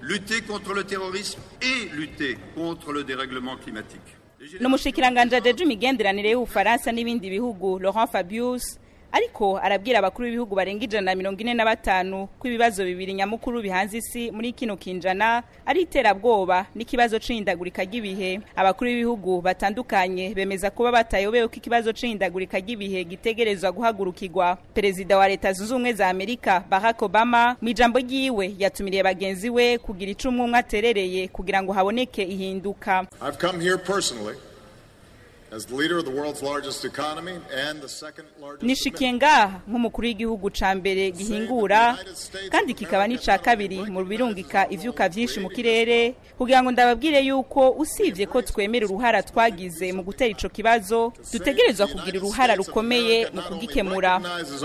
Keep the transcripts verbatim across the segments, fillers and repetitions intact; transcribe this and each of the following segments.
lutter contre le terrorisme et lutter contre le dérèglement climatique. N'umushikiranganje ajeje imigenderanire y'Ubufaransa n'ibindi bihugu Laurent Fabius ariko arabwira abakuru b'ibihugu barenga ijana na mirongo ine na batanu ko ibibazo bibiri nyamukuru bihanze isi muri kino kinjana ari iterabwoba n'ikibazo c'ihindagurika ry'ibihe. Abakuru b'ibihugu batandukanye bemeza kuba batayobewe ko ikibazo c'ihindagurika ry'ibihe gitegerezwa guhagurukirwa. Perezida wa Leta Zunze Ubumwe za Amerika Barack Obama mu ijambo ryiwe yatumiriye bagenzi we kugira icumwe umwe aterereye kugira ngo haboneke ihinduka. I've come here personally as the leader of the world's largest economy and the second largest. Nishikenga nk'umukuru w'igihugu ca mbere gihingura kandi kikaba n'ica kabiri mu birungika ivyuka vyinshi mu kirere kugira ngo ndababwire yuko usivye ko twemera uruhara twagize mu gutera ico kibazo dutegerezwa kugira uruhara rukomeye mu kugikemura.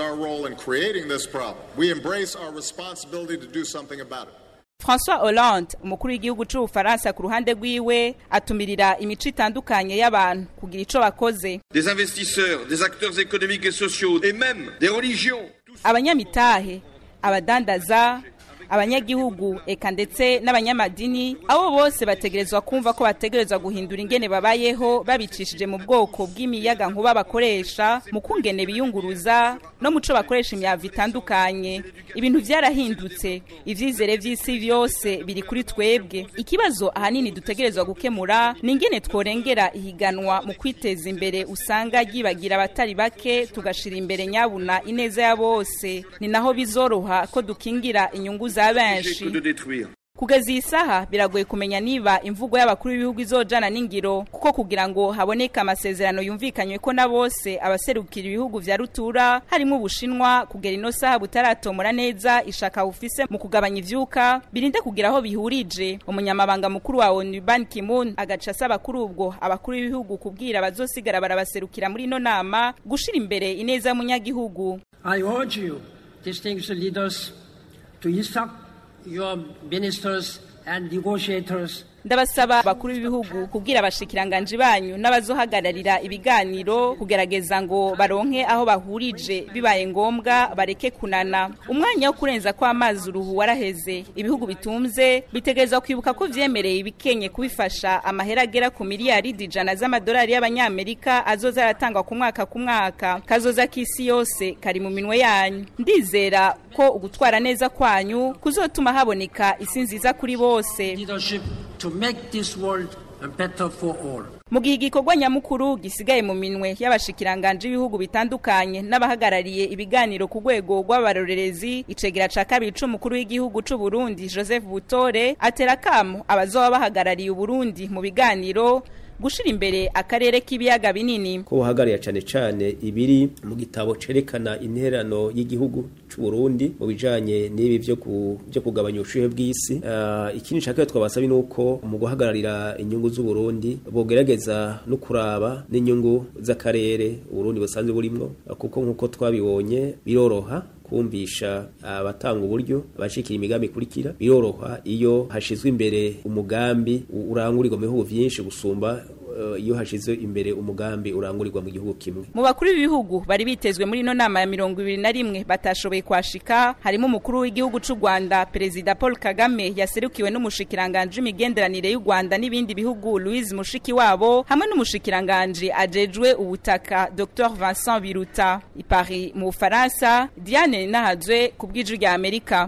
We embrace our responsibility to do something about it. François Hollande umukuru w'igihugu c'Ubufaransa ku ruhande rwiwe atumirira imico itandukanye y'abantu kugira ico bakoze. Des investisseurs, des acteurs économiques et sociaux et même des religions. Abanyamitahe, abadandaza, abanyagihugu eka ndetse n'abanyamadini abo bose bategerezwa kumva ko bategerezwa guhindura ingene babayeho babicishije mu bwoko bw'imiyaga nkuba bakoresha mu kungene biyunguruza no muco bakoresha imyavu itandukanye. Ibintu vyarahindutse, ivyizere vy'isi vyose biri kuri twebwe. Ikibazo ahanini dutegerezwa gukemura ni ingene tworengera ihiganwa mu kwiteza imbere usanga gibagira abatari bake tugashira imbere nyabuna ineza ya bose. Ni naho bizoroha ko dukingira inyungu za benshi. Kugeza isaha biragoye kumenya niba imvugo y'abakuru b'ibihugu izojana n'ingiro kuko kugira ngo haboneka amasezerano yumvikanywe ko na bose abaserukira ibihugu vya rutura harimo Ubushinwa kugera ino saha butaratomora neza ishaka ufise mu kugabanya ivyuka birinde kugira aho bihurije. Umunyamabanga mukuru wa ONU Ban Ki-moon agaca asaba kuri ubwo abakuru b'ibihugu kubwira bazosigara barabaserukira muri ino nama gushira imbere ineza y'umunyagihugu. I urge you, distinguished leaders, to instruct your ministers and negotiators. Ndabasaba bakuru b'ibihugu kubwira abashikiranganje banyu n'abazohagararira ibiganiro kugerageza ngo baronke aho bahurije bibaye ngombwa bareke kunana. Umwanya wo kurenza kwa amazi uruhu waraheze. Ibihugu bitumze bitegerezwa kwibuka ko vyemereye ibikenye kubifasha amahera agera ku miliyari ijana z'amadolari y'abanyamerika azoza aratangwa ku mwaka ku mwaka. Kazoza k'isi yose kari mu minwe yanyu. Ndizera ko ugutwara neza kwanyu kuzotuma haboneka isi nziza kuri bose. To make this world better for all. Mu gihe igikorwa nyamukuru gisigaye mu minwe y'abashikiranganje ibihugu bitandukanye n'abahagarariye ibiganiro ku rwego rw'abarorerezi, icegera ca kabiri c'umukuru w'igihugu c'u Burundi Joseph Butore atera kamo abazoba bahagarariye u Burundi mu biganiro gushira imbere akarere k'ibiyaga binini ko bahagarariye cyane cyane ibiri mu gitabo cerekana interano y'igihugu c'u Burundi mu bijanye n'ibi byo ku byo kugabanya ubushuhe bw'isi. Uh, ikindi cyaka twabasaba nuko mu guhagararira inyungu z'u Burundi bogerageza no kuraba n'inyungu z'akarere u Burundi busanzwe burimo, kuko nkuko twabibonye biroroha kumvisha abatanga uh, uburyo abashikira imigambi kurikira, biroroha iyo hashizwe imbere umugambi urangurirwa mu bihugu vyinshi gusumba iyo hashize imbere umugambi urangurirwa mu gihugu kimwe. Mu bakuru b'ibihugu bari bitezwe muri no nama ya mirongo ibiri na rimwe batashoboye kwashika harimo umukuru w'igihugu c'u Rwanda Perezida Paul Kagame yaserukiwe n'umushikiranganje imigenderanire y'u Rwanda n'ibindi bihugu Louise Mushikiwabo hamwe n'umushikiranganje ajejwe ubutaka Docteur Vincent Biruta. I Paris mu Faransa, Diane Nahazwe kubw'ijwi rya Amerika.